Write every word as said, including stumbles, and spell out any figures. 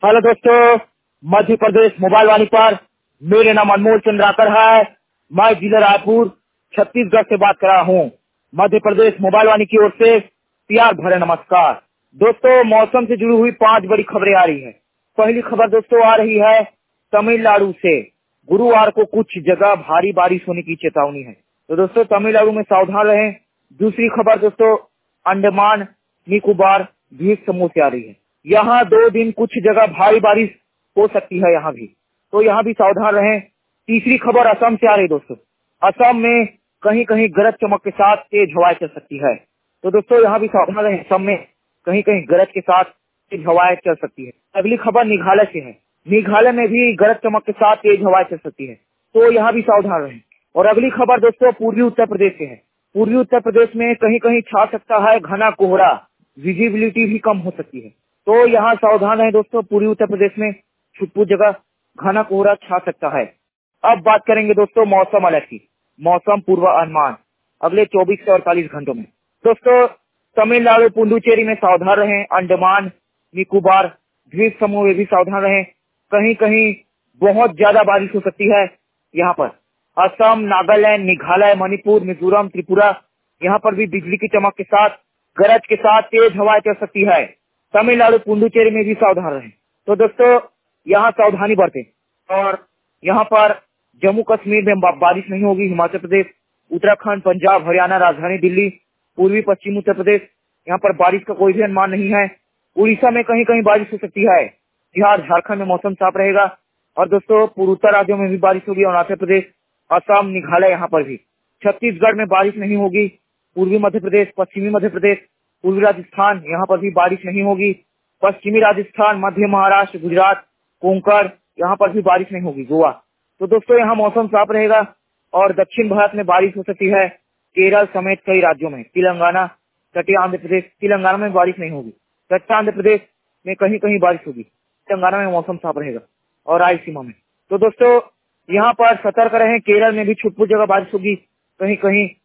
Hello दोस्तों, Madhya Pradesh mobile वाणी पर मेरे नाम अनमोल चंद्राकर है। मैं जिला रायपुर छत्तीसगढ़ से बात कर रहा हूँ। मध्य प्रदेश मोबाइल वाणी की ओर से प्यार भरे नमस्कार। दोस्तों, मौसम से जुड़ी हुई पांच बड़ी खबरें आ रही है। पहली खबर दोस्तों आ रही है तमिलनाडु से। गुरुवार को कुछ जगह भारी बारिश होने की चेतावनी है, तो दोस्तों तमिलनाडु में सावधान रहें। दूसरी खबर दोस्तों अंडमान निकोबार द्वीप समूह से आ रही है। यहाँ दो दिन कुछ जगह भारी बारिश हो सकती है, यहाँ भी, तो यहाँ भी सावधान रहें। तीसरी खबर असम से आ रही दोस्तों। असम में कहीं कहीं गरज चमक के साथ तेज हवाएं चल सकती है, तो दोस्तों यहाँ भी सावधान रहें। असम में कहीं कहीं गरज के साथ तेज हवाएं चल सकती है। अगली खबर मेघालय से है। मेघालय में भी गरज चमक के साथ तेज हवाएं चल सकती है, तो यहाँ भी सावधान रहें। और अगली खबर दोस्तों पूर्वी उत्तर प्रदेश से है। पूर्वी उत्तर प्रदेश में कहीं कहीं छा सकता है घना कोहरा, विजिबिलिटी भी कम हो सकती है, तो यहाँ सावधान है दोस्तों। पूर्वी उत्तर प्रदेश में छुटपुट जगह घना कोहरा छा सकता है। अब बात करेंगे दोस्तों मौसम अलर्ट की। मौसम पूर्वानुमान अगले चौबीस से अड़तालीस घंटों में। दोस्तों तमिलनाडु पुडुचेरी में सावधान रहें। अंडमान निकोबार द्वीप समूह में भी सावधान रहें। कहीं कहीं बहुत ज्यादा बारिश हो सकती है यहाँ पर। असम, नागालैंड, मेघालय, मणिपुर, मिजोरम, त्रिपुरा, यहाँ पर भी बिजली की चमक के साथ गरज के साथ तेज हवाएं चल सकती है। तमिलनाडु पुडुचेरी में भी सावधान रहें। तो दोस्तों यहाँ सावधानी बरतें। और यहाँ पर जम्मू कश्मीर में बा- बारिश नहीं होगी। हिमाचल प्रदेश, उत्तराखंड, पंजाब, हरियाणा, राजधानी दिल्ली, पूर्वी पश्चिमी उत्तर प्रदेश, यहाँ पर बारिश का कोई भी अनुमान नहीं है। उड़ीसा में कहीं कहीं बारिश हो सकती है। बिहार, झारखंड में मौसम साफ रहेगा। और दोस्तों पूर्वोत्तर राज्यों में भी बारिश होगी। अरुणाचल प्रदेश, असम, मेघालय, यहाँ पर भी। छत्तीसगढ़ में बारिश नहीं होगी। पूर्वी मध्य प्रदेश, पश्चिमी मध्य प्रदेश, पूर्वी राजस्थान, यहाँ पर भी बारिश नहीं होगी। पश्चिमी राजस्थान, मध्य महाराष्ट्र, गुजरात, कोंकण, यहाँ पर भी बारिश नहीं होगी। गोवा, तो दोस्तों यहाँ मौसम साफ रहेगा। और दक्षिण भारत में बारिश हो सकती है केरल समेत कई राज्यों में। तेलंगाना, तटीय आंध्र प्रदेश, तेलंगाना में बारिश नहीं होगी। तटीय आंध्र प्रदेश में कहीं कहीं बारिश होगी। तेलंगाना में मौसम साफ रहेगा और रायलसीमा में। तो दोस्तों यहाँ पर सतर्क रहें। केरल में भी छुटपुट जगह बारिश होगी, कहीं कहीं